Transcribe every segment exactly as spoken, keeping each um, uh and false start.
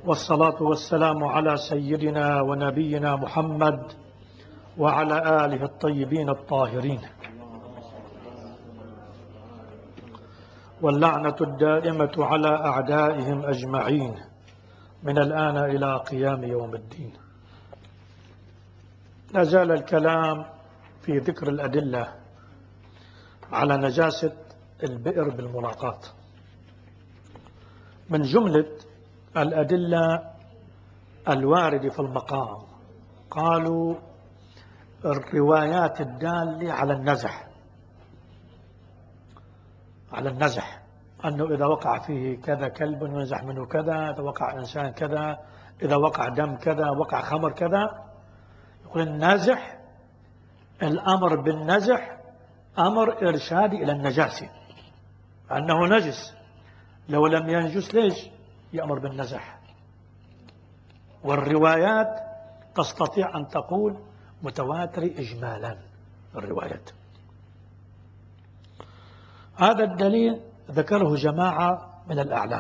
والصلاة والسلام على سيدنا ونبينا محمد وعلى آله الطيبين الطاهرين، واللعنة الدائمة على أعدائهم أجمعين من الآن إلى قيام يوم الدين. لا زال الكلام في ذكر الأدلة على نجاسة البئر بالملاقاة. من جملة الأدلة الواردة في المقام قالوا الروايات الدالة على النزح على النزح أنه إذا وقع فيه كذا كلب ينزح منه كذا، إذا وقع إنسان كذا، إذا وقع دم كذا، وقع خمر كذا. يقول النزح، الأمر بالنزح أمر إرشادي إلى النجاسة، أنه نجس، لو لم ينجس ليش يأمر بالنزح؟ والروايات تستطيع أن تقول متواتر إجمالا. الروايات هذا الدليل ذكره جماعة من الأعلام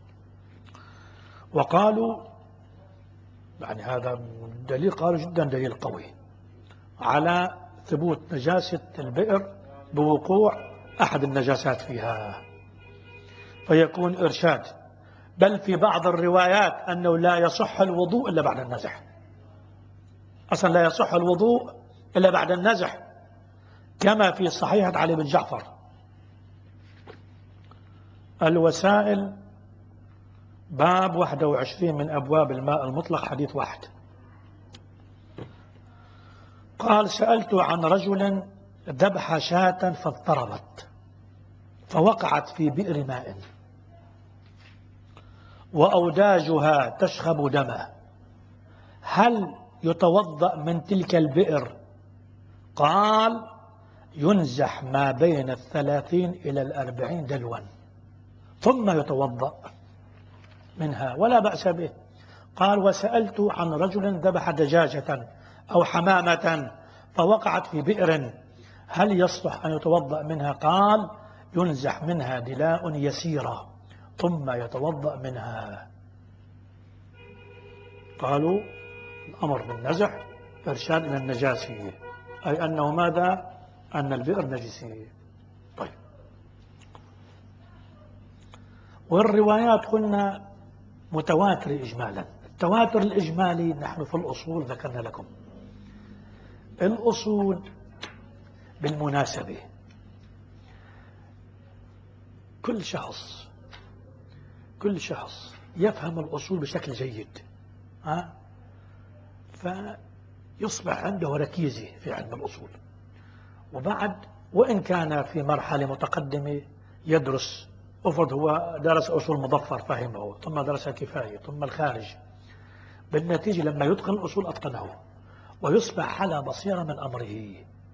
وقالوا يعني هذا دليل، قالوا جدا دليل قوي على ثبوت نجاسة البئر بوقوع أحد النجاسات فيها، فيكون إرشاد. بل في بعض الروايات أنه لا يصح الوضوء إلا بعد النزح، أصلا لا يصح الوضوء إلا بعد النزح، كما في صحيحة علي بن جعفر الوسائل باب واحد وعشرين من أبواب الماء المطلق حديث واحد. قال: سألت عن رجل ذبح شاة فاضطربت فوقعت في بئر ماء وأوداجها تشخب دمه، هل يتوضأ من تلك البئر؟ قال: ينزح ما بين الثلاثين إلى الأربعين دلوا ثم يتوضأ منها ولا بأس به. قال: وسألت عن رجل ذبح دجاجة أو حمامة فوقعت في بئر، هل يصلح أن يتوضأ منها؟ قال: ينزح منها دلاء يسيرة ثم يتوضأ منها. قالوا الأمر بالنزح إرشاد إلى النجاسة، أي أنه ماذا؟ أن البئر نجسي. طيب، والروايات قلنا متواتر إجمالا. التواتر الإجمالي نحن في الأصول ذكرنا لكم. الأصول بالمناسبة كل شخص كل شخص يفهم الأصول بشكل جيد، ها؟ فيصبح عنده ركيزة في علم الأصول، وبعد وإن كان في مرحلة متقدمة يدرس، أفرض هو درس أصول مظفر فهمه، ثم درس كفاية، ثم الخارج، بالنتيجة لما يتقن الأصول أتقنه ويصبح على بصيرة من أمره.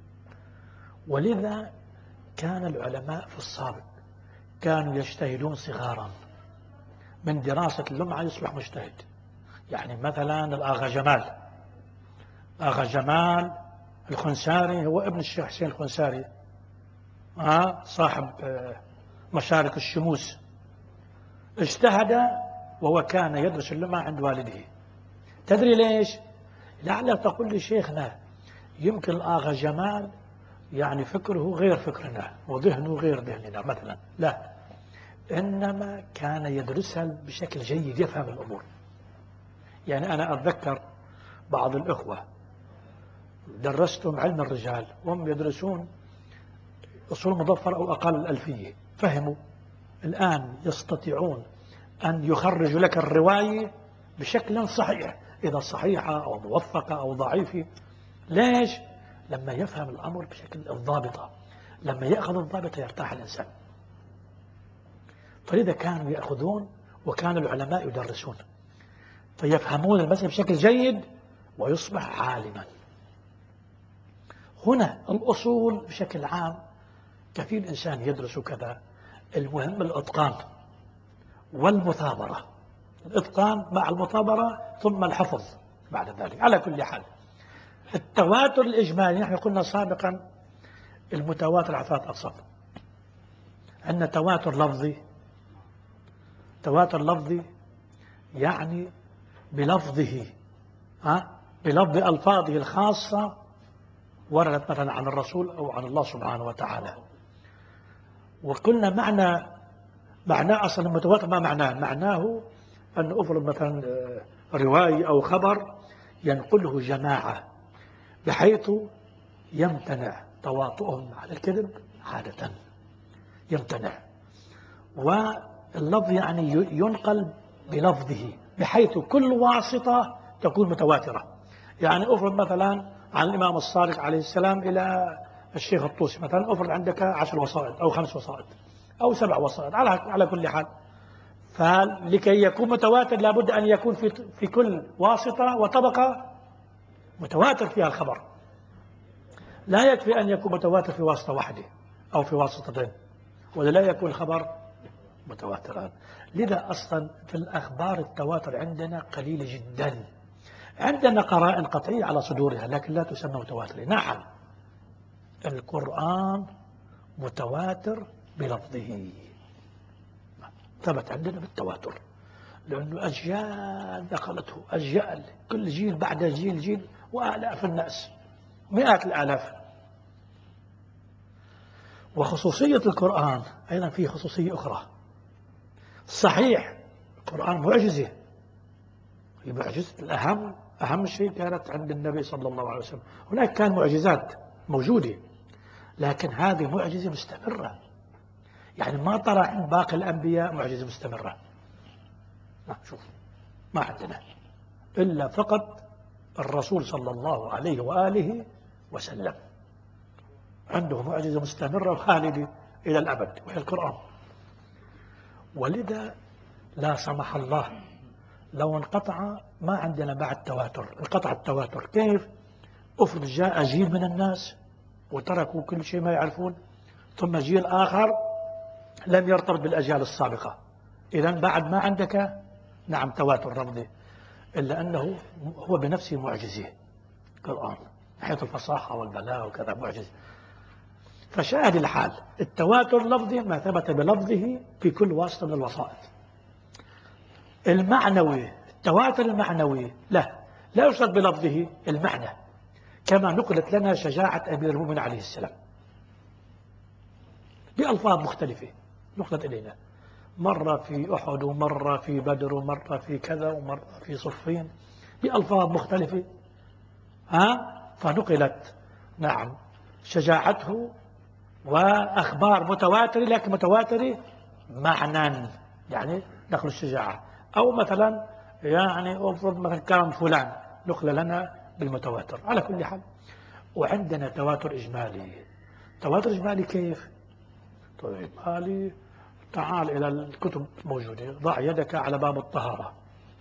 ولذا كان العلماء في السابق كانوا يجتهدون صغارا، من دراسة اللمعة يصبح مجتهد. يعني مثلا الآغا جمال آغا جمال الخنساري هو ابن الشيخ حسين الخنساري، آه صاحب مشارك الشموس، اجتهد وهو كان يدرس اللمعة عند والده. تدري ليش؟ لعلك تقول لي شيخنا يمكن الآغا جمال يعني فكره غير فكرنا وذهنه غير ذهننا مثلا، لا، إنما كان يدرسها بشكل جيد، يفهم الأمور. يعني أنا أتذكر بعض الإخوة درستهم علم الرجال وهم يدرسون أصول مظفر أو أقل الألفية، فهموا الآن يستطيعون أن يخرجوا لك الرواية بشكل صحيح، إذا صحيحة أو موفقة أو ضعيفة. ليش؟ لما يفهم الأمر بشكل الضابطة، لما يأخذ الضابطة يرتاح الإنسان. فلذا كانوا يأخذون وكان العلماء يدرسون فيفهمون المسألة بشكل جيد ويصبح عالما. هنا الأصول بشكل عام كثير إنسان يدرس كذا، المهم الإتقان والمثابرة، الإتقان مع المثابرة ثم الحفظ بعد ذلك. على كل حال التواتر الإجمالي نحن قلنا سابقا المتواتر على ثلاث أقسام. عندنا تواتر لفظي، تواتر لفظي يعني بلفظه، ها بلفظ ألفاظه الخاصة وردت مثلا عن الرسول أو عن الله سبحانه وتعالى. وقلنا معنى معناه أصلا المتواتر ما معناه؟ معناه أن أفرض مثلا رواية أو خبر ينقله جماعة بحيث يمتنع تواطؤهم على الكذب عادة، يمتنع. واللفظ يعني ينقل بلفظه بحيث كل واسطة تكون متواترة. يعني أفرض مثلا عن الإمام الصادق عليه السلام إلى الشيخ الطوسي مثلا، أفرض عندك عشر وسائط أو خمس وسائط أو سبع وسائط على على كل حال. فلكي يكون متواتر لابد أن يكون في في كل واسطة وطبقة متواتر فيها الخبر. لا يكفي أن يكون متواتر في واسطة واحدة أو في واسطتين، ولا لا يكون الخبر متواترا. لذا أصلا في الأخبار التواتر عندنا قليل جدا. عندنا قرائن قطعية على صدورها لكن لا تسمى متواترة. نعم القرآن متواتر بلفظه، ثبت عندنا بالتواتر لأنه أجيال نقلته، أجيال كل جيل بعد جيل جيل وآلاف الناس، مئات الآلاف. وخصوصية القرآن أيضا فيه خصوصية أخرى. صحيح القرآن معجزة، هي معجزة الأهم أهم شيء كانت عند النبي صلى الله عليه وسلم. هناك كان معجزات موجودة لكن هذه معجزة مستمرة، يعني ما طرأ عند باقي الأنبياء معجزة مستمرة. ما شوف ما عندنا إلا فقط الرسول صلى الله عليه وآله وسلم عنده معجزة مستمرة وخالدة إلى الأبد وهي القرآن. ولذا لا سمح الله لو انقطع ما عندنا بعد تواتر، انقطع التواتر. كيف؟ أفرض جاء جيل من الناس وتركوا كل شيء ما يعرفون، ثم جيل آخر لم يرتبط بالأجيال السابقة، إذن بعد ما عندك نعم تواتر رمضي، إلا أنه هو بنفسه معجزة القرآن حيث الفصاحة والبلاغة وكذا معجزة. فشاهد الحال التواتر لفظي ما ثبت بلفظه في كل واسطة من الوسائط. المعنوي التواتر المعنوي لا لا يشترط بلفظه المعنى، كما نقلت لنا شجاعة أمير المؤمنين عليه السلام بألفاظ مختلفة نقلت إلينا، مرة في أحد ومرة في بدر ومرة في كذا ومرة في صفين بألفاظ مختلفة، ها فنقلت نعم شجاعته وأخبار متواترة لكن متواترة معنى، يعني نقل الشجاعة. أو مثلا يعني أفرض مثلا كلام فلان نقل لنا بالمتواتر. على كل حال وعندنا تواتر إجمالي. تواتر إجمالي كيف؟ تواتر إجمالي تعال إلى الكتب موجودة، ضع يدك على باب الطهارة،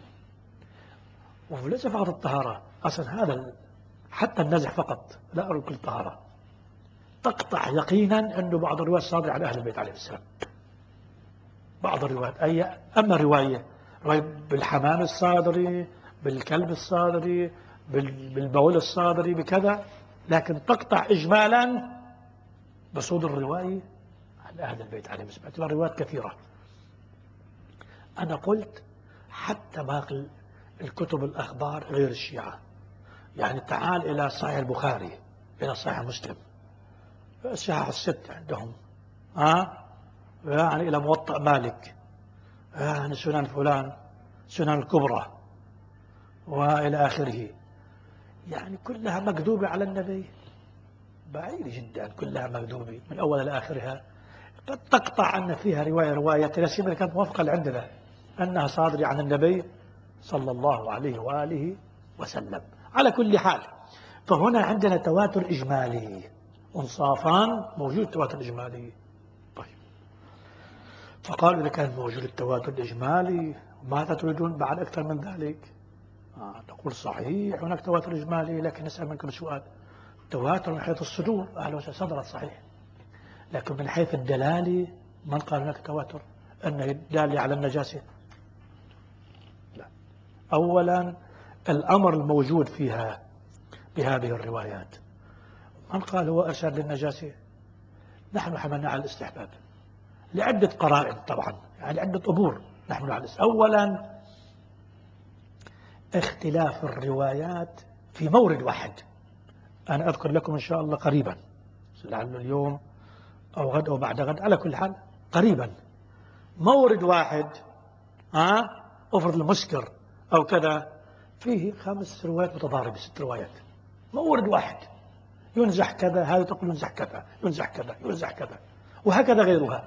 وليس فقط الطهارة أصلا هذا حتى النزع فقط لا أرى كل طهارة، تقطع يقينا أنه بعض الروايات صادرة عن أهل البيت عليه السلام. بعض الروايات أي أما رواية رواية بالحمام الصادري بالكلب الصادري بالبول الصادري بكذا، لكن تقطع إجمالا بصدر الرواية عن أهل البيت عليه السلام. اعتبار روايات كثيرة. أنا قلت حتى باقي الكتب الأخبار غير الشيعة، يعني تعال إلى صحيح البخاري إلى صحيح مسلم الصحاح الست عندهم، ها يعني إلى موطأ مالك، يعني سنن فلان سنن الكبرى وإلى آخره، يعني كلها مكذوبة على النبي بعيد جدا، كلها مكذوبة من أول إلى آخرها. قد تقطع أن فيها رواية رواية لا سيما كانت موافقة عندنا أنها صادرة عن النبي صلى الله عليه وآله وسلم. على كل حال فهنا عندنا تواتر إجمالي انصافان موجود تواتر إجمالي. طيب فقالوا إذا كان موجود التواتر الإجمالي ماذا تريدون بعد أكثر من ذلك؟ آه نقول صحيح هناك تواتر إجمالي، لكن نسأل منكم سؤال، تواتر من حيث الصدور أهل وسهلا صدرت صحيح، لكن من حيث الدلالة من قال هناك تواتر أنه دال على النجاسة؟ لا. أولا الأمر الموجود فيها بهذه الروايات من قال هو أرشاد للنجاسة؟ نحن حملنا على الاستحباب لعدة قرائن طبعا، يعني عدة أمور نحن على الاستحباب. أولا اختلاف الروايات في مورد واحد. أنا أذكر لكم إن شاء الله قريبا، لعله اليوم أو غد أو بعد غد، على كل حال قريبا، مورد واحد، ها أفرض المسكر أو كذا، فيه خمس روايات متضاربة، ست روايات، مورد واحد، ينزح كذا، هذا تقول ينزح كذا، ينزح كذا، ينزح كذا، وهكذا غيرها.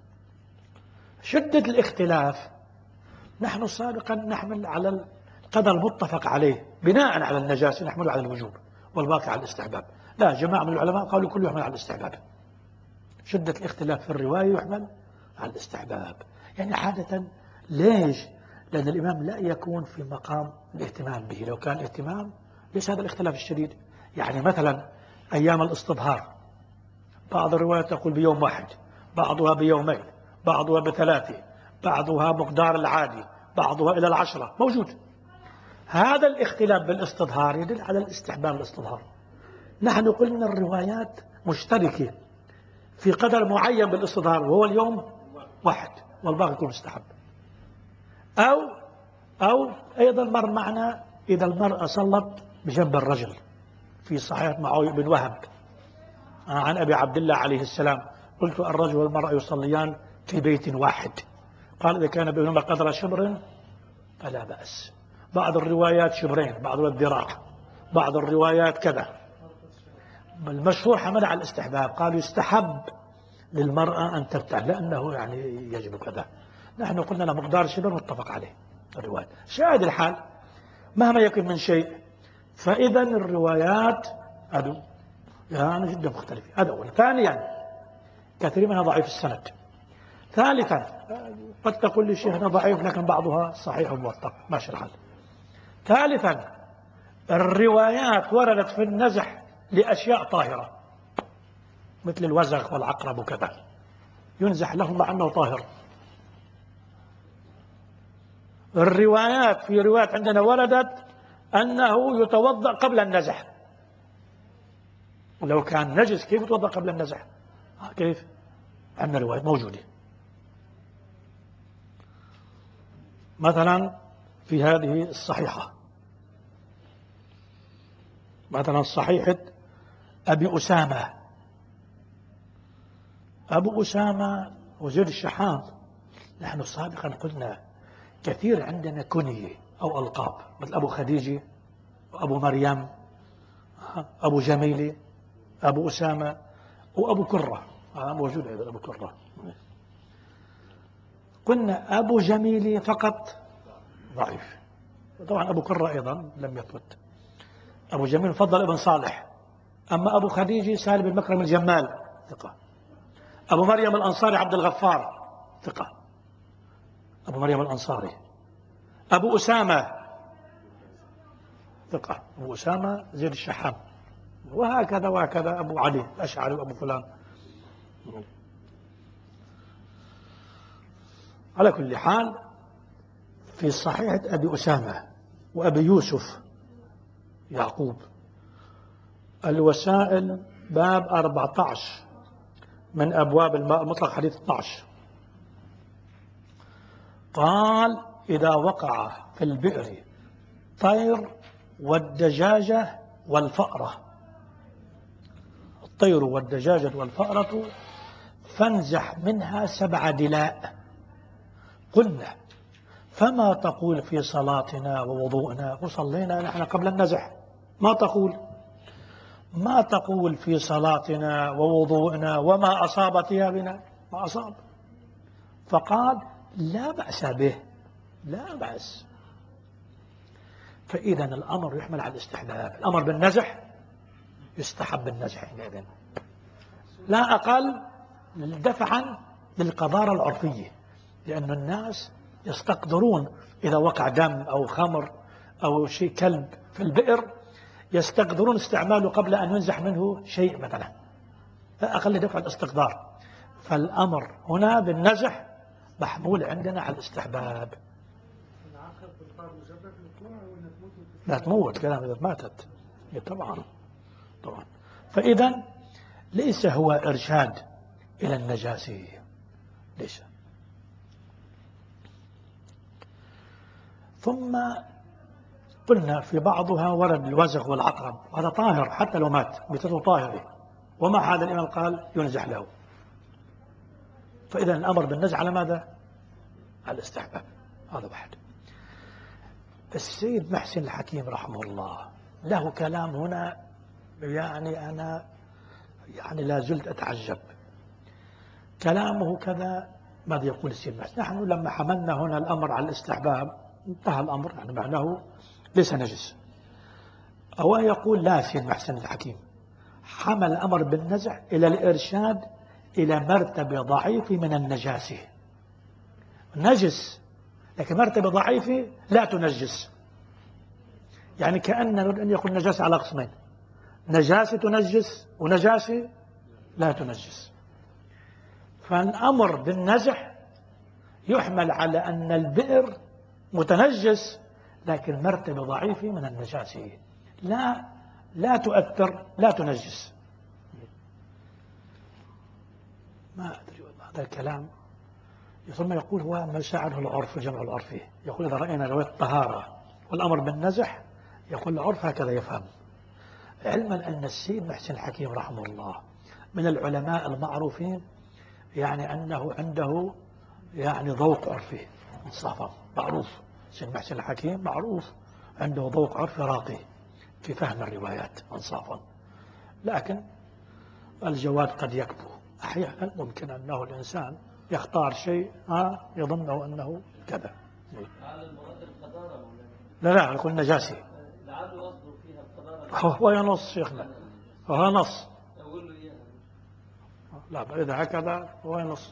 شدة الاختلاف نحن سابقا نحمل على القدر المتفق عليه بناء على النجاسة، نحمله على الوجوب والباقي على الاستحباب. لا، جماعة من العلماء قالوا كله يحمل على الاستحباب. شدة الاختلاف في الرواية يحمل على الاستحباب. يعني عادة ليش؟ لأن الإمام لا يكون في مقام الاهتمام به. لو كان الاهتمام ليس هذا الاختلاف الشديد. يعني مثلا أيام الاستظهار بعض الروايات تقول بيوم واحد، بعضها بيومين، بعضها بثلاثة، بعضها مقدار العادي، بعضها إلى العشرة، موجود. هذا الاختلاف بالاستظهار يدل على الاستحباب الاستظهار. نحن قلنا الروايات مشتركة في قدر معين بالاستظهار وهو اليوم واحد والباقي يكون مستحب. أو أو أيضا مر معنا إذا المرأة صلت بجنب الرجل في صحيح معاوية بن وهب عن أبي عبد الله عليه السلام، قلت الرجل والمرأة يصليان في بيت واحد، قال إذا كان بينهما قدر شبر فلا بأس. بعض الروايات شبرين، بعض الذراع، بعض الروايات كذا. المشهور حمل على الاستحباب، قالوا يستحب للمرأة أن تبتعد لأنه يعني يجب كذا. نحن قلنا له مقدار شبر متفق عليه الرواية. شاهد الحال مهما يكن من شيء، فإذا الروايات أدو يعني جدا مختلفة. هذا أولا. ثانيا كثير منها ضعيف السند. ثالثا قد تقول لي شيخنا ضعيف لكن بعضها صحيح وموثق، ماشي الحال. ثالثا الروايات وردت في النزح لأشياء طاهرة مثل الوزغ والعقرب وكذا، ينزح له مع أنه طاهر. الروايات في روايات عندنا وردت أنه يتوضأ قبل النزح. ولو كان نجس كيف يتوضأ قبل النزح؟ كيف؟ عندنا روايات موجودة. مثلا في هذه الصحيحة، مثلا صحيحة أبي أسامة. أبو أسامة وزير الشحام، نحن سابقا قلنا كثير عندنا كنية أو ألقاب مثل أبو خديجة وأبو مريم، أبو جميلة، أبو أسامة وأبو كرة، موجود أيضا أبو كرة. قلنا أبو جميلة فقط ضعيف، طبعا أبو كرة أيضا لم يثبت. أبو جميل فضل ابن صالح. أما أبو خديجة سالم بن مكرم الجمال ثقة. أبو مريم الأنصاري عبد الغفار ثقة، أبو مريم الأنصاري. أبو أسامة ثقة، أبو أسامة زيد الشحام، وهكذا وهكذا. أبو علي الأشعري وأبو فلان. على كل حال في صحيحة أبي أسامة وأبي يوسف يعقوب الوسائل باب أربعة عشر من أبواب الماء المطلق حديث اثني عشر، قال إذا وقع في البئر طير والدجاجة والفأرة، الطير والدجاجة والفأرة فانزح منها سبع دلاء. قلنا فما تقول في صلاتنا ووضوءنا؟ وصلينا نحن قبل النزح. ما تقول ما تقول في صلاتنا ووضوءنا وما أصاب ثيابنا؟ ما أصاب. فقال لا بأس به، لا بأس. فإذا الأمر يحمل على الاستحباب. الأمر بالنزح يستحب النزح حينئذ، لا أقل دفعا للقذارة العرفية، لأن الناس يستقدرون إذا وقع دم أو خمر أو شيء كلب في البئر يستقدرون استعماله قبل أن ينزح منه شيء مثلا، لا أقل دفع الاستقدار. فالأمر هنا بالنزح محمول عندنا على الاستحباب. لا تموت كلام إذا ماتت طبعا طبعا. فإذا ليس هو إرشاد إلى النجاسة، ليس. ثم قلنا في بعضها ورد الوزغ والعقرب، هذا طاهر حتى لو مات ميتته طاهرة، ومع هذا الإمام قال ينزح له. فإذا الأمر بالنزع على ماذا؟ على الاستحباب. هذا واحد. السيد محسن الحكيم رحمه الله له كلام هنا، يعني أنا يعني لا زلت أتعجب. كلامه كذا. ماذا يقول السيد محسن؟ نحن لما حملنا هنا الأمر على الاستحباب انتهى الأمر، يعني معناه ليس نجس. أو يقول لا، السيد محسن الحكيم حمل الأمر بالنزع إلى الإرشاد إلى مرتبة ضعيفة من النجاسة. نجس لكن مرتبة ضعيفة لا تنجس. يعني كأن نريد أن يكون نجاسة على قسمين: نجاسة تنجس ونجاسة لا تنجس. فالأمر بالنزع يحمل على أن البئر متنجس لكن مرتبة ضعيفة من النجاسة، لا لا تؤثر، لا تنجس. ما أدري والله هذا الكلام. ثم يقول هو ما شاعره العرف جمع العرفي. يقول إذا رأينا رواية الطهارة والأمر بالنزح يقول العرف هكذا يفهم، علما أن السيد محسن الحكيم رحمه الله من العلماء المعروفين، يعني أنه عنده يعني ذوق عرفي انصافا معروف. السيد محسن الحكيم معروف عنده ذوق عرفي راقي في فهم الروايات انصافا، لكن الجواد قد يكبو أحيانا. ممكن أنه الإنسان يختار شيء ها يظنه أنه كذا. لا لا يقول نجاسي. هو ينص شيخنا، هو نص. لا إذا هكذا هو ينص.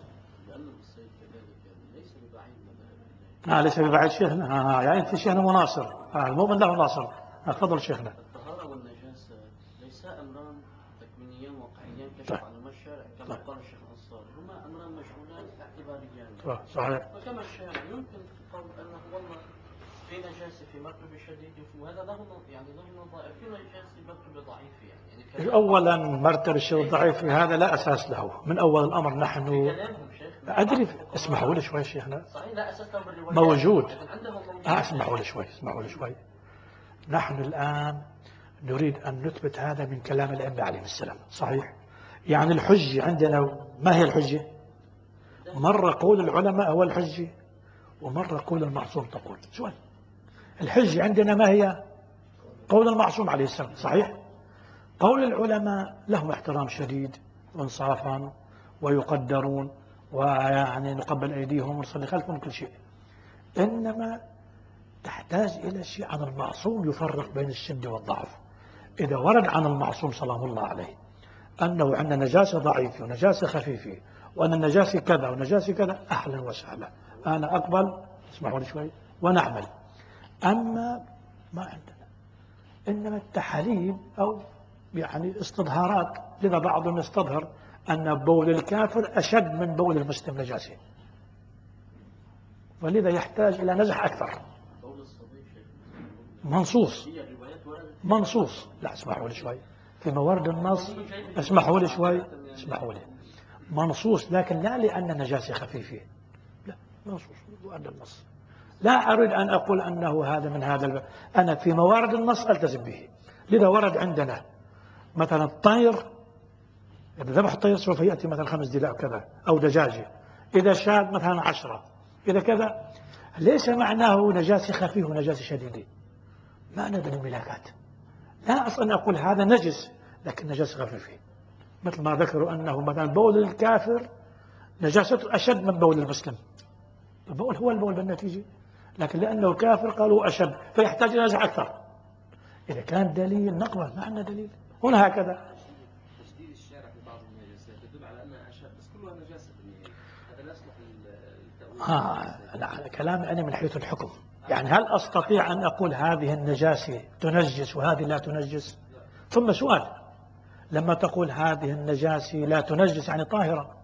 آه ليس ببعيد شيخنا. آه يعني أنت شيخنا مناصر. آه المؤمن له ناصر. تفضل شيخنا. الطهارة والنجاسة ليس أمران تكوينيان واقعيان كشف عنهما الشارع كما قال الشيخ الأنصاري، هما أمران مجعولان اعتباريان. صحيح. وكما الشارع يمكن قول أنه والله في نجاسة في مرتبة شديدة وهذا له يعني له نظائر، في نجاسة مرتبة ضعيفة يعني. أولا مرتبة الشيء الضعيف هذا لا أساس له من أول الأمر. نحن أدري اسمحوا لي شوي شيخنا. صحيح لا أساس له بالروايات موجود. آه اسمحوا لي شوي اسمحوا لي شوي. نحن الآن نريد أن نثبت هذا من كلام الأنبياء عليهم السلام. صحيح. يعني الحجة عندنا ما هي الحجة؟ مرة قول العلماء هو الحجة ومرة قول المعصوم تقول. سؤال الحجة عندنا ما هي؟ قول المعصوم عليه السلام. صحيح. قول العلماء لهم احترام شديد وانصافا ويقدرون، ويعني نقبل أيديهم ونصلي خلفهم كل شيء، إنما تحتاج إلى شيء عن المعصوم يفرق بين الشد والضعف. إذا ورد عن المعصوم سلام الله عليه أنه عندنا نجاسة ضعيفة ونجاسة خفيفة وأن النجاسة كذا ونجاسة كذا، أهلا وسهلا، أنا أقبل اسمحوا لي شوي ونعمل. أما ما عندنا إنما التحاليل أو يعني استظهارات. لذا بعضهم يستظهر أن بول الكافر أشد من بول المسلم نجاسة، ولذا يحتاج إلى نزح أكثر. منصوص منصوص لا اسمحوا لي شوي في موارد النص. اسمحوا لي شوي اسمحوا لي منصوص، لكن لا لأن النجاسة خفيفة، لا منصوص موارد النص. لا أريد أن أقول أنه هذا من هذا الب... أنا في موارد النص ألتزم به. لذا ورد عندنا مثلا الطير، إذا ذبح الطير سوف يأتي مثلا خمس دلاء كذا أو دجاجة، إذا شاد مثلا عشرة، إذا كذا، ليس معناه نجاسة خفيفة ونجاسة شديدة. ما ندري الملاكات. لا أصلا أقول هذا نجس لكن نجاسة خفيفة، مثل ما ذكروا أنه مثلا بول الكافر نجاسته أشد من بول المسلم. البول هو البول بالنتيجة، لكن لأنه كافر قالوا أشد فيحتاج إلى نزع أكثر. إذا كان دليل نقبل، ما عندنا دليل هنا هكذا. تشديد الشارع في بعض النجاسات تدل على أنها أشد بس كلها نجاسة في النهاية، هذا لا يصلح للتأويل. آه لا كلامي أنا من حيث الحكم. يعني هل أستطيع أن أقول هذه النجاسة تنجس وهذه لا تنجس؟ ثم سؤال، لما تقول هذه النجاسة لا تنجس يعني طاهرة،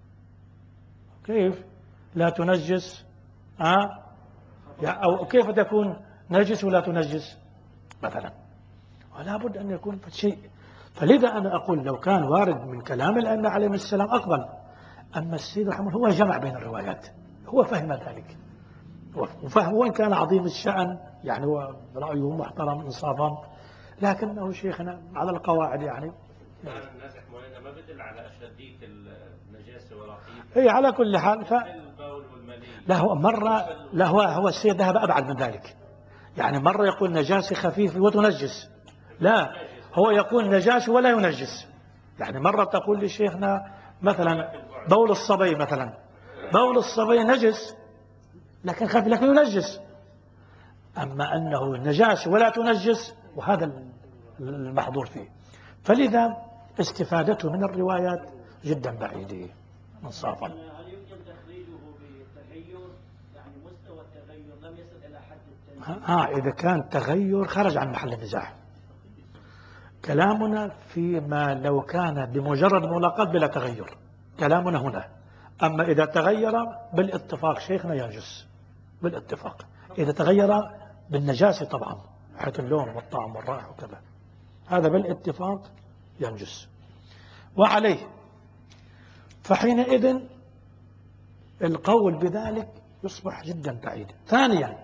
كيف لا تنجس؟ آه؟ أو كيف تكون نجس ولا تنجس مثلا؟ ولا بد أن يكون شيء. فلذا أنا أقول لو كان وارد من كلام الأئمة عليهم السلام أقبل. أما السيد رحمه الله هو جمع بين الروايات، هو فهم ذلك. وفهم وإن كان عظيم الشأن يعني هو رأيه محترم إنصافا، لكنه شيخنا على القواعد يعني معنى النازح مولانا ما بدل على أشدية النجاسة ولا طيب. هي على كل حال ف... البول والمني. لا هو مرة لا هو هو السيد ذهب أبعد من ذلك، يعني مرة يقول نجاسة خفيفة وتنجس، لا هو يقول نجاسة ولا ينجس. يعني مرة تقول لشيخنا مثلا بول الصبي مثلا، بول الصبي نجس لكن خفيف لكن ينجس، أما أنه نجاسة ولا تنجس وهذا المحظور فيه. فلذا استفادته من الروايات جدا بعيدة انصافا. هل يمكن تخريجه بالتغير؟ يعني مستوى التغير لم يصل إلى حد التنجيم. ها إذا كان تغير خرج عن محل النزاع. كلامنا فيما لو كان بمجرد ملاقاة بلا تغير، كلامنا هنا. أما إذا تغير بالاتفاق شيخنا ينجس بالاتفاق، إذا تغير بالنجاسة طبعا حيث اللون والطعم والرائحة وكذا، هذا بالاتفاق ينجس. وعليه فحينئذ القول بذلك يصبح جدا بعيدا. ثانيا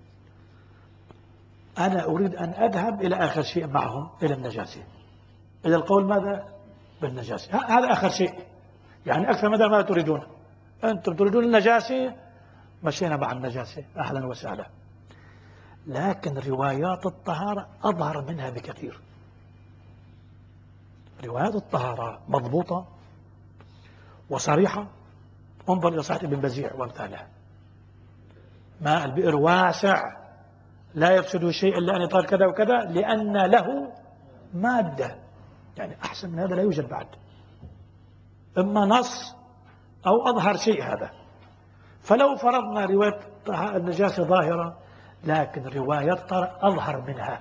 أنا أريد أن أذهب إلى آخر شيء معهم إلى النجاسة، إلى القول ماذا بالنجاسة، هذا آخر شيء. يعني أكثر ماذا ما تريدون أنتم تريدون النجاسة، مشينا مع النجاسة أهلا وسهلا. لكن روايات الطهارة أظهر منها بكثير. روايات الطهارة مضبوطة وصريحة. انظر إلى صحيح ابن بزيع وامثالها، ماء البئر واسع لا يفسد شيء إلا أن يطهر كذا وكذا لأن له مادة. يعني أحسن من هذا لا يوجد بعد، إما نص أو أظهر شيء هذا. فلو فرضنا رواية النجاسة ظاهرة لكن رواية أظهر منها،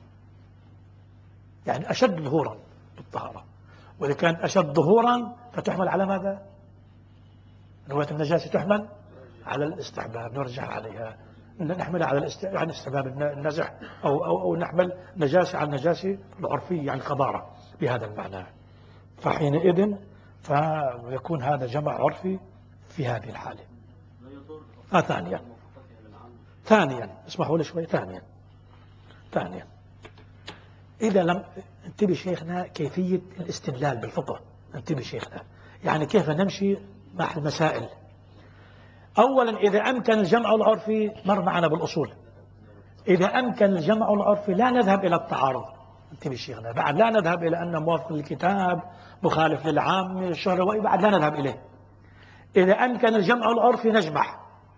يعني أشد ظهورا بالطهارة، وإذا كانت أشد ظهورا فتحمل على ماذا؟ رواية النجاسة تحمل على الاستحباب، نرجع عليها نحملها على يعني استحباب النزح أو, أو, أو نحمل نجاسة على النجاسة العرفية يعني القذارة بهذا المعنى. فحينئذ فيكون هذا جمع عرفي في هذه الحالة. آه ثانيا ثانيا اسمحوا لي شوي. ثانيا ثانيا إذا لم انتبه شيخنا كيفية الاستدلال بالفقه، انتبه شيخنا يعني كيف نمشي مع المسائل. أولا إذا أمكن الجمع العرفي مر معنا بالأصول، إذا أمكن الجمع العرفي لا نذهب إلى التعارض، انتبه شيخنا بعد لا نذهب إلى أن موافق للكتاب مخالف للعام الشرعي بعد لا نذهب إليه. إذا أمكن الجمع العرفي نجمع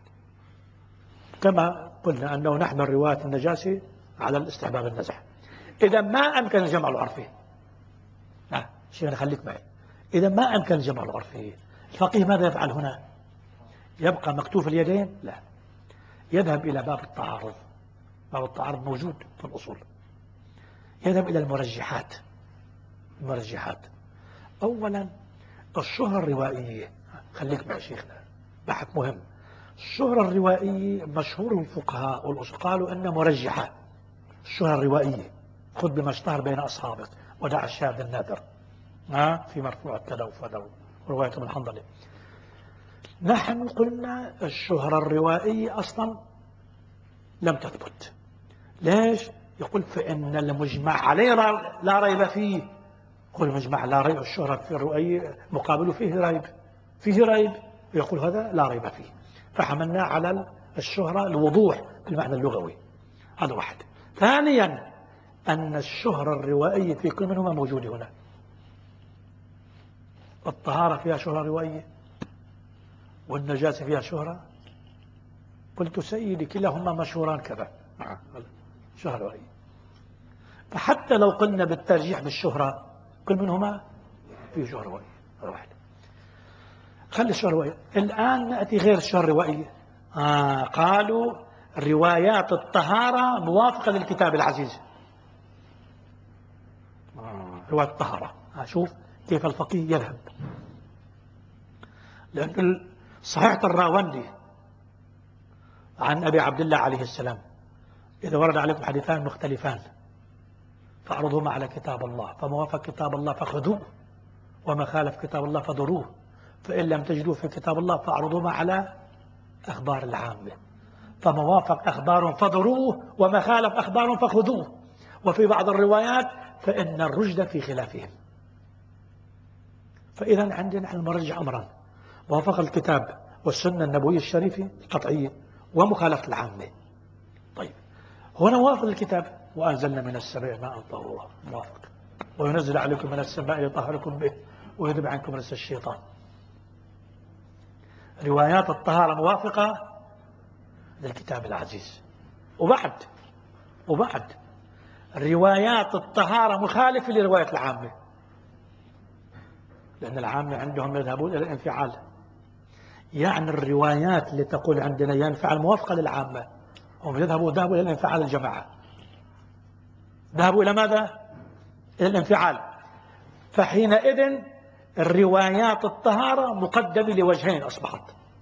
كما قلنا أنه نحمل رواية النجاسة على الاستحباب النزح. إذا ما أمكن الجمع العرفي آه شيخنا خليك معي، إذا ما أمكن الجمع العرفي الفقيه ماذا يفعل هنا؟ يبقى مكتوف اليدين؟ لا، يذهب إلى باب التعارض. باب التعارض موجود في الأصول. يذهب إلى المرجحات. المرجحات أولا الشهرة الروائية، خليك مع شيخنا بحث مهم. الشهرة الروائية مشهور الفقهاء والأصول قالوا أنها مرجحة. الشهرة الروائية خذ بما اشتهر بين أصحابك ودع الشاذ النادر ها في مرفوع كذا وكذا رواية ابن حنظلة. نحن قلنا الشهرة الروائية أصلا لم تثبت. ليش؟ يقول فإن المجمع عليه لا ريب فيه. يقول المجمع لا ريب، الشهرة في الروائية مقابله فيه ريب، فيه ريب، يقول هذا لا ريب فيه. فحملنا على الشهرة الوضوح بالمعنى اللغوي. هذا واحد. ثانيا أن الشهرة الروائية في كل منهما موجود هنا. الطهارة فيها شهرة روائية والنجاسة فيها شهرة. قلت سيدي كلاهما مشهوران كذا شهرة روائية. فحتى لو قلنا بالترجيح بالشهرة كل منهما فيه شهرة روائية. هذا واحد. خلي الشهرة روائية. الآن نأتي غير الشهرة الروائية. آه قالوا روايات الطهارة موافقة للكتاب العزيز. آه رواية الطهارة. آه شوف كيف الفقيه يذهب. لأن صحيحة الراوندي عن أبي عبد الله عليه السلام إذا ورد عليكم حديثان مختلفان فاعرضوهما على كتاب الله، فما وافق كتاب الله فخذوه وما خالف كتاب الله فضروه، فإن لم تجدوه في كتاب الله فاعرضوهما على أخبار العامة، فما وافق أخبار فضروه وما خالف أخبار فخذوه. وفي بعض الروايات فإن الرشد في خلافهم. فإذا عندنا نحن نرجع أمرا: وافق الكتاب والسنة النبوية الشريفة القطعية ومخالفة العامة. طيب هنا وافق الكتاب: وأنزلنا من السماء ماء طهورا، موافق، وينزل عليكم من السماء ليطهركم به ويذهب عنكم رجس الشيطان. روايات الطهارة موافقة للكتاب العزيز. وبعد وبعد روايات الطهارة مخالفة لرواية العامة، لأن العامة عندهم يذهبون إلى الانفعال. يعني الروايات اللي تقول عندنا ينفعل موافقة للعامة، هم يذهبوا ذهبوا إلى الانفعال. الجماعة ذهبوا إلى ماذا؟ إلى الانفعال. فحينئذ الروايات الطهارة مقدمة لوجهين أصبحت: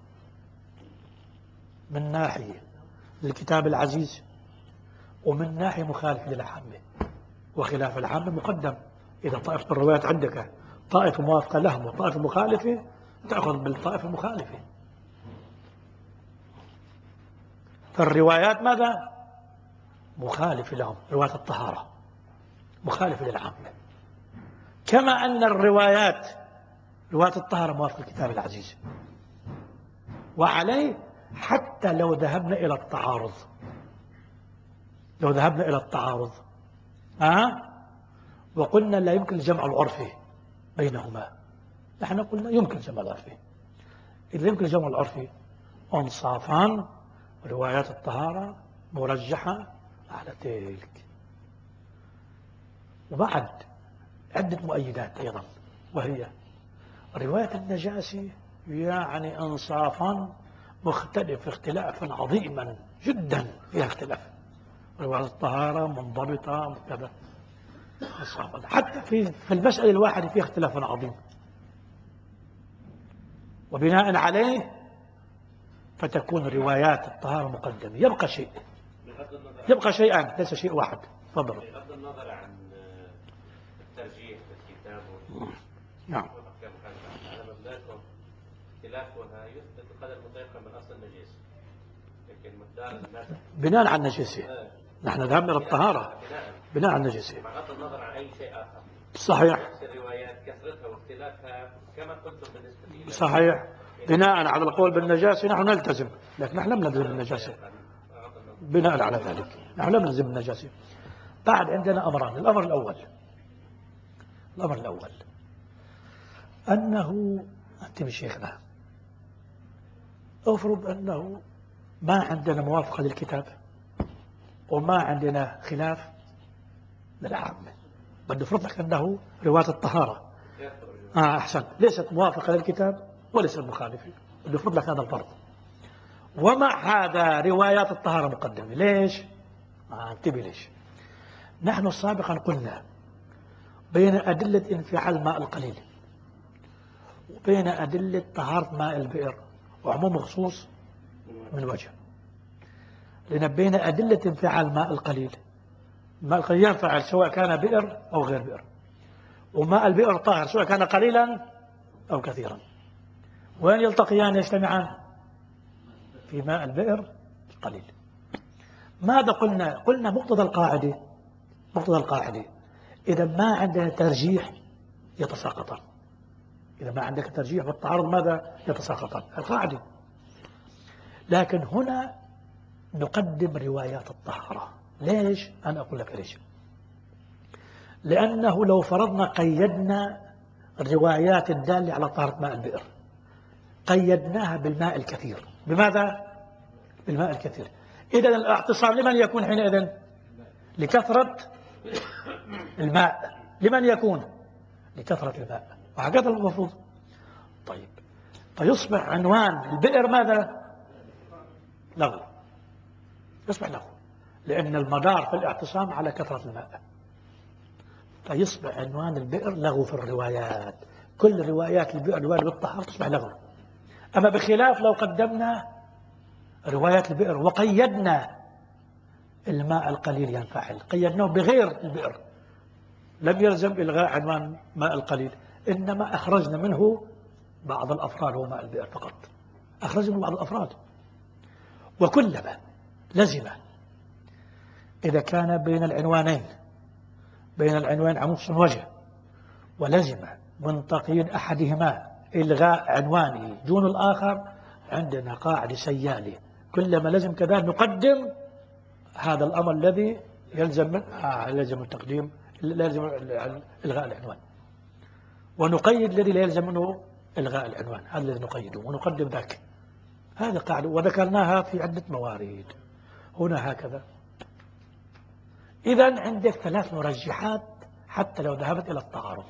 من ناحية للكتاب العزيز، ومن ناحية مخالفة للعامة. وخلاف العامة مقدم. إذا طائفة الروايات عندك طائفة موافقة لهم وطائفة مخالفة، تأخذ بالطائفة المخالفة. فالروايات ماذا؟ مخالفة لهم. روايات الطهارة مخالفة للعامة، كما أن الروايات روايات الطهارة موافقة للكتاب العزيز. وعليه حتى لو ذهبنا إلى التعارض لو ذهبنا إلى التعارض أه؟ وقلنا لا يمكن الجمع العرفي بينهما، نحن قلنا يمكن الجمع العرفي. إذا يمكن الجمع العرفي أنصافان روايات الطهارة مرجحة على تلك. وبعد عدة مؤيدات أيضا، وهي رواية النجاسة يعني إنصافا مختلف اختلافا عظيما جدا، فيها اختلاف. رواية الطهارة منضبطة كذا، حتى في في المسألة الواحدة فيها اختلاف عظيم. وبناء عليه فتكون روايات الطهارة مقدمة. يبقى شيء يبقى شيئان ليس شيء واحد. تفضل. بغض النظر عن الترجيح في الكتاب نعم على مبدأكم اختلافها يثبت القدر المتيقن من أصل النجاسة، لكن مقدار المسح بناء على النجاسة. نحن ذهبنا للطهارة بناء على النجاسة، بغض النظر عن أي شيء آخر. صحيح. نفس الروايات كثرتها واختلافها كما قلتم بالنسبة لي. صحيح. بناء على القول بالنجاسة نحن نلتزم، لكن نحن لم نلزم بالنجاسة. بناء على ذلك نحن لم نلزم بالنجاسة. بعد عندنا أمران. الأمر الأول الأمر الأول أنه أنت بشيخنا أفرض أنه ما عندنا موافقة للكتاب وما عندنا خلاف للعامة، بده يفرض لك أنه رواية الطهارة آه أحسن ليست موافقة للكتاب وليست مخالفة، بده يفرض لك هذا الفرض. ومع هذا روايات الطهارة مقدمة. ليش؟ آه انتبه ليش. نحن سابقا قلنا بين أدلة انفعال ماء القليل وبين أدلة طهارة ماء البئر وعموم خصوص من وجه، لأن بين أدلة انفعال ماء القليل، ماء القليل ينفعل سواء كان بئر أو غير بئر، وماء البئر طاهر سواء كان قليلا أو كثيرا. وين يلتقيان يجتمعان؟ في ماء البئر القليل. ماذا قلنا؟ قلنا مقتضى القاعدة مقتضى القاعدة إذا ما عندنا ترجيح يتساقطان. إذا ما عندك ترجيح والتعارض ماذا؟ يتساقطان، القاعدة. لكن هنا نقدم روايات الطهارة. ليش؟ أنا أقول لك ليش. لأنه لو فرضنا قيدنا الروايات الدالة على طهارة ماء البئر قيدناها بالماء الكثير. بماذا؟ بالماء الكثير. إذا الاعتصام لمن يكون حينئذ؟ لكثرة الماء. لمن يكون؟ لكثرة الماء، وهكذا المفروض. طيب فيصبح عنوان البئر ماذا؟ لغو. يصبح لغو لأن المدار في الاعتصام على كثرة الماء، فيصبح عنوان البئر لغو في الروايات. كل روايات البئر الوارد بالطهارة تصبح لغو. أما بخلاف لو قدمنا روايات البئر وقيدنا الماء القليل ينفعل، قيدناه بغير البئر، لم يلزم إلغاء عنوان ماء القليل، إنما أخرجنا منه بعض الأفراد. هو ماء البئر فقط أخرجنا من بعض الأفراد. وكلما لزم إذا كان بين العنوانين بين العنوان عموس وجه ولزم من تقييد أحدهما إلغاء عنوانه دون الآخر، عندنا قاعدة سيالة كلما لزم كذا نقدم هذا الأمر الذي يلزم من آه يلزم التقديم لازم إلغاء العنوان، ونقيد الذي لا يلزم منه إلغاء العنوان، هذا الذي نقيده ونقدم ذاك. هذا قاعدة وذكرناها في عدة موارد هنا هكذا. إذن عندك ثلاث مرجحات حتى لو ذهبت إلى التعارض.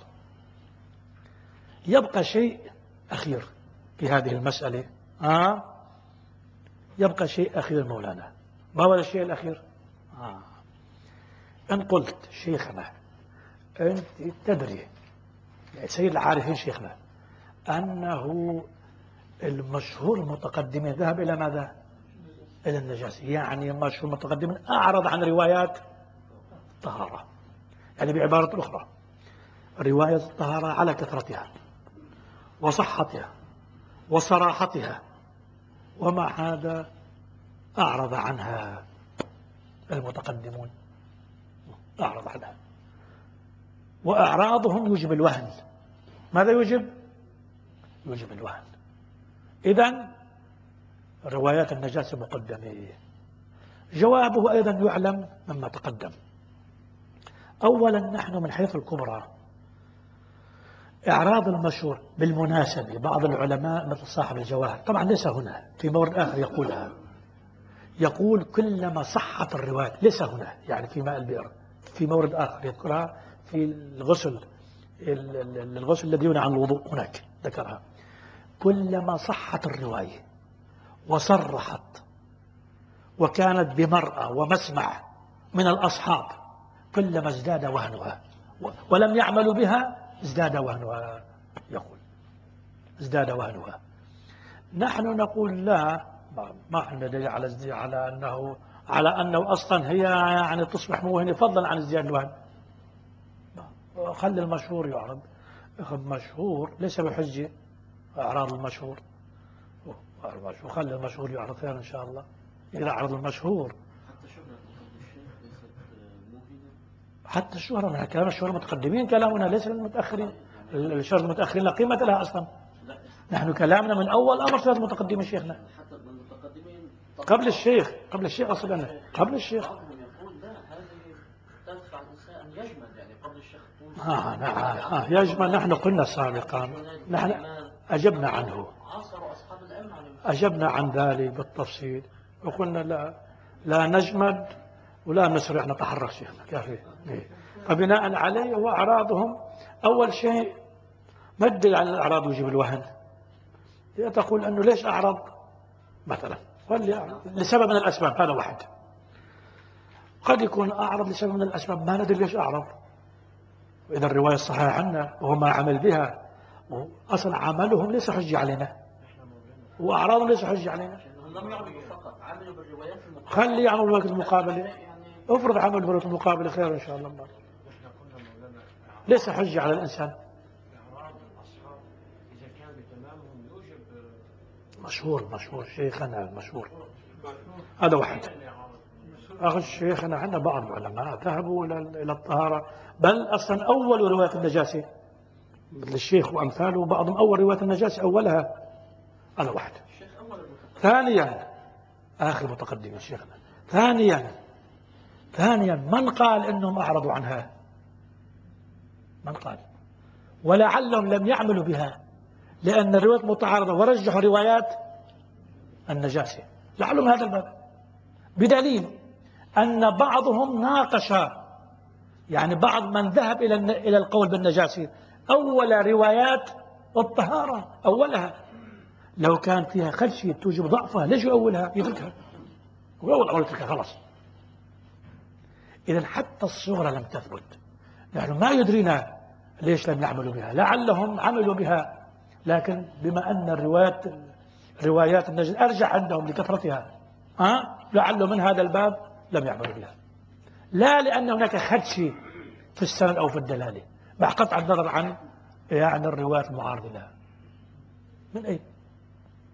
يبقى شيء أخير في هذه المسألة آه يبقى شيء أخير مولانا. ما هو الشيء الأخير؟ آه. إن قلت شيخنا أنت تدري يعني سيد العارفين شيخنا أنه المشهور المتقدمين ذهب إلى ماذا؟ إلى النجاسة، يعني مشهور المتقدمين أعرض عن روايات الطهارة. يعني بعبارة أخرى رواية الطهارة على كثرتها وصحتها وصراحتها، ومع هذا أعرض عنها المتقدمون، أعرض عنها، وأعراضهم يوجب الوهن. ماذا يوجب؟ يوجب الوهن. إذن روايات النجاسة مقدمة. جوابه أيضا يعلم مما تقدم. أولا نحن من حيث الكبرى إعراض المشهور بالمناسبة بعض العلماء مثل صاحب الجواهر طبعا ليس هنا، في مورد آخر يقولها، يقول كلما صحت الرواية، ليس هنا يعني في ماء البئر، في مورد آخر يذكرها في الغسل الغسل الذي ينهى عن الوضوء هناك ذكرها، كلما صحت الرواية وصرحت وكانت بمرأة ومسمع من الأصحاب كلما ازداد وهنها، ولم يعملوا بها ازداد وهنها، يقول ازداد وهنها. نحن نقول لا، ما احنا ندري على على انه على انه اصلا هي يعني تصبح موهنه فضلا عن ازدياد الوهن. خلي المشهور يعرض، مشهور ليس بحجه اعراض المشهور، وخلي المشهور يعرض خير ان شاء الله. اذا عرض المشهور حتى الشهرة، من كلام الشهرة المتقدمين كلامنا ليس للمتأخرين، الشهرة المتأخرين لا قيمة لها أصلا. نحن كلامنا من أول أمر شهرة المتقدمين شيخنا قبل الشيخ قبل الشيخ أصلا قبل الشيخ آه نعم آه يجمل. نحن قلنا سابقا، نحن أجبنا عنه، أجبنا عن ذلك بالتفصيل وقلنا لا لا نجمد ولا نسرع نتحرك شيخنا كافي. فبناء عليه وأعراضهم أول شيء ما الدليل على الأعراض يجب الوهن؟ تقول أنه ليش أعرض مثلا لسبب من الأسباب، هذا واحد. قد يكون أعرض لسبب من الأسباب ما ندري ليش أعرض، وإذا الرواية الصحيحة عنا وهو ما عمل بها، أصلا عملهم ليس حجة علينا وأعراضهم ليس حجة علينا. خلي يعمل الوقت المقابلة، افرض عمل الوقت المقابلة خير إن شاء الله، ليس حجة على الإنسان. مشهور مشهور شيخنا المشهور هذا واحد. أخذ شيخنا عندنا بعض العلماء ذهبوا إلى الطهارة، بل أصلا أول رواية النجاسة مثل الشيخ وأمثاله بعضهم أول رواية النجاسة أولها، هذا واحد. ثانيا آخر متقدم شيخنا، ثانيا ثانيا من قال إنهم أعرضوا عنها؟ من قال؟ ولعلهم لم يعملوا بها لأن الروايات متعارضة ورجحوا روايات النجاسة، لعلهم هذا الباب، بدليل أن بعضهم ناقش، يعني بعض من ذهب إلى إلى القول بالنجاسة أول روايات الطهارة أولها، لو كان فيها خدشة توجب ضعفها ليش أولها يتركها؟ وأول أول يتركها خلاص. إذا حتى الصغرى لم تثبت، نحن ما يدرينا ليش لم يعملوا بها، لعلهم عملوا بها لكن بما أن الروايات روايات النجد أرجع عندهم لكثرتها ها لعله من هذا الباب لم يعملوا بها، لا لأن هناك خدشة في السند أو في الدلالة، مع قطع النظر عن يعني الروايات المعارضة لها من أين.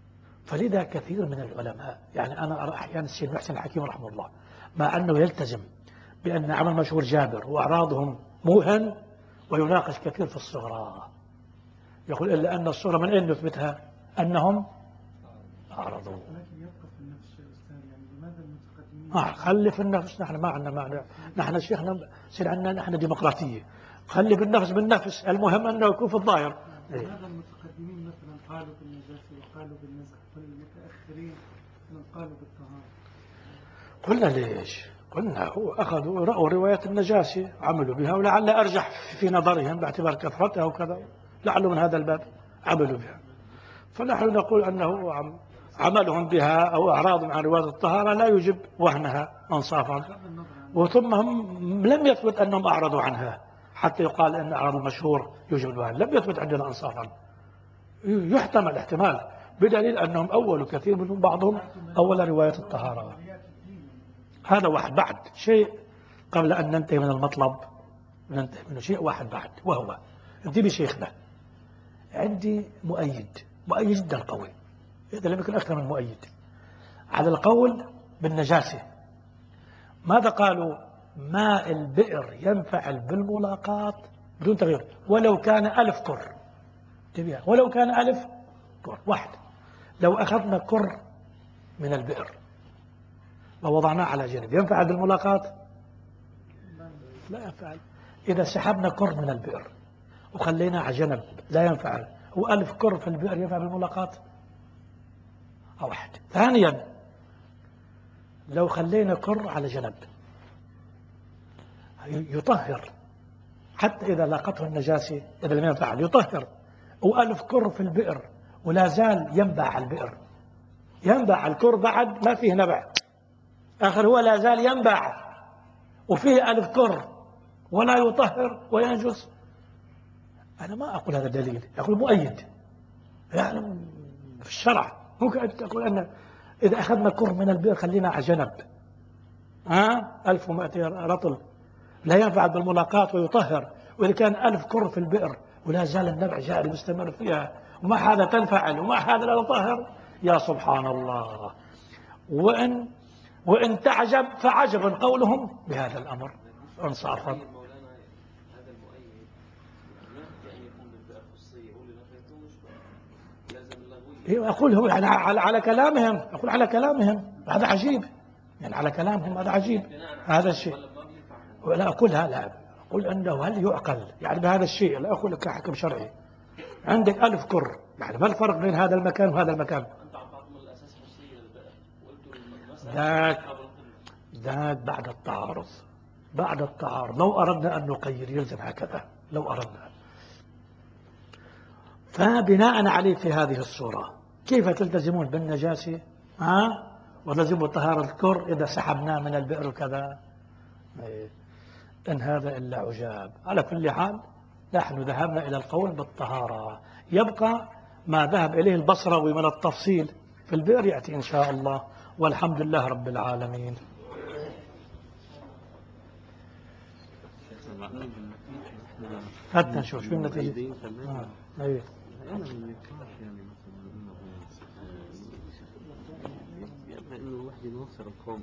فلذا كثير من العلماء، يعني أنا أرى أحيانا السيد محسن الحكيم رحمه الله مع أنه يلتزم بأن عمل مشهور جابر وأعراضهم موهن، ويناقش كثير في الصغرى، يقول إلا أن الصورة من أين نثبتها؟ أنهم أعرضوا. لكن يبقى في النفس يا أستاذ، يعني لماذا المتقدمين؟ آه خلي في النفس، نحن ما عندنا معنى، نحن شيخنا سير عندنا نحن ديمقراطية، خلي بالنفس بالنفس، المهم أنه يكون في الظاهر. لماذا المتقدمين مثلا قالوا بالنجاسة وقالوا بالنزح، والمتأخرين من قالوا بالطهارة؟ قلنا ليش؟ قلنا هو أخذوا رأوا رواية النجاسة عملوا بها، ولعل أرجح في نظرهم باعتبار كثرتها وكذا، لعله من هذا الباب عملوا بها. فنحن نقول أنه عملهم بها أو أعراضهم عن رواية الطهارة لا يجب وهنها انصافا، وثم هم لم يثبت أنهم أعرضوا عنها حتى يقال أن أعراض المشهور يجب الوهن، لم يثبت عندنا انصافا. يحتمل احتمال بدليل أنهم أول كثير منهم بعضهم أول رواية الطهارة. هذا واحد بعد شيء قبل أن ننتهي من المطلب، ننتهي منه شيء واحد بعد، وهو انتبه شيخنا، عندي مؤيد مؤيد جدا قوي، إذا لم يكن أكثر من مؤيد على القول بالنجاسة. ماذا قالوا؟ ماء البئر ينفعل بالملاقات بدون تغيير ولو كان ألف كر. انتبه، ولو كان ألف كر واحد. لو أخذنا كر من البئر ووضعناه على جانب ينفعل بالملاقات؟ لا ينفعل. إذا سحبنا كر من البئر وخلينا على جنب لا ينفعل، وألف كر في البئر ينفع بالملاقات؟ أو واحد. ثانيا، لو خلينا كر على جنب يطهر حتى إذا لاقته النجاسة، إذا لم ينفعل يطهر، وألف كر في البئر ولا زال ينبع البئر، ينبع الكر بعد ما فيه نبع، آخر هو لا زال ينبع وفيه ألف كر ولا يطهر وينجس. أنا ما أقول هذا دليل، أقول مؤيد يعني في الشرع. ممكن أن تقول أن إذا أخذنا كر من البئر خلينا على جنب، ها ألف ومائتين رطل لا ينفع بالملاقات ويطهر، وإذا كان ألف كر في البئر ولا زال النبع جاري مستمر فيها وما هذا تنفعل وما هذا لا تطهر، يا سبحان الله. وإن وإن تعجب فعجب قولهم بهذا الأمر انصافا. أقول هو على, على, على كلامهم، أقول على كلامهم هذا عجيب، يعني على كلامهم هذا عجيب هذا الشيء. ولا أقولها لا، أقول أنه هل يعقل يعني بهذا الشيء؟ لا أقول لك كحكم شرعي. عندك ألف كر، يعني ما الفرق بين هذا المكان وهذا المكان؟ ذاك ذاك بعد التعارض، بعد التعارض لو أردنا أن نقيد يلزم هكذا لو أردنا. فبناء عليه في هذه الصورة كيف تلتزمون بالنجاسة ها ولزموا طهارة الكر إذا سحبناه من البئر وكذا؟ إن هذا إلا عجاب. على كل حال نحن ذهبنا إلى القول بالطهارة، يبقى ما ذهب إليه البصروي من التفصيل في البئر يأتي إن شاء الله، والحمد لله رب العالمين. حتى نشوف شو النتيجة. آه. أيه. أنا من النقاش يعني مثلا إنه إنه الواحد ينصر القوم